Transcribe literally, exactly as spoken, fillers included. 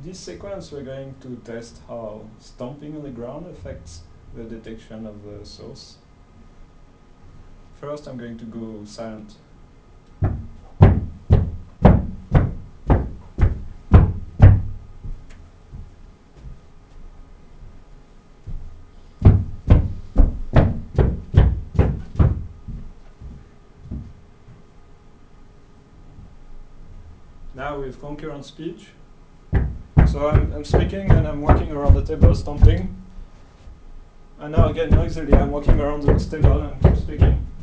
this sequence we're going to test how stomping on the ground affects the detection of the source. First I'm going to go silent. Now with concurrent speech. So I'm, I'm speaking and I'm walking around the table stomping. And now again noisily I'm walking around the table and keep speaking.